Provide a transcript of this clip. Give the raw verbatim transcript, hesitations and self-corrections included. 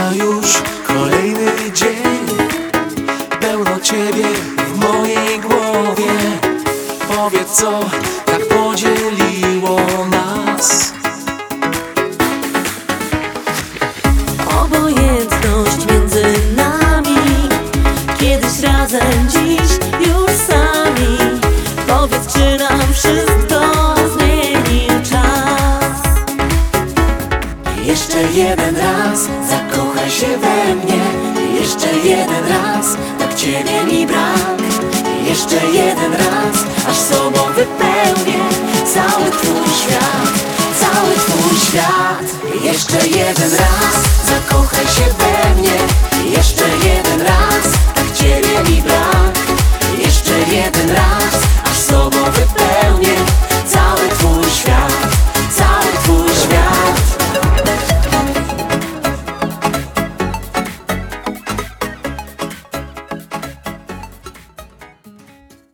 Mija już kolejny dzień, pełno Ciebie w mojej głowie. Powiedz, co tak podzieliło nas. Obojętność między nami, kiedyś razem, dziś już sami. Powiedz, czy nam wszystko zmienił czas. Jeszcze jeden raz zakochaj się we mnie. Jeszcze jeden raz, tak Ciebie mi brak. Jeszcze jeden raz, aż sobą wypełnię cały Twój świat, cały Twój świat. Jeszcze jeden raz zakochaj się we mnie. Jeszcze jeden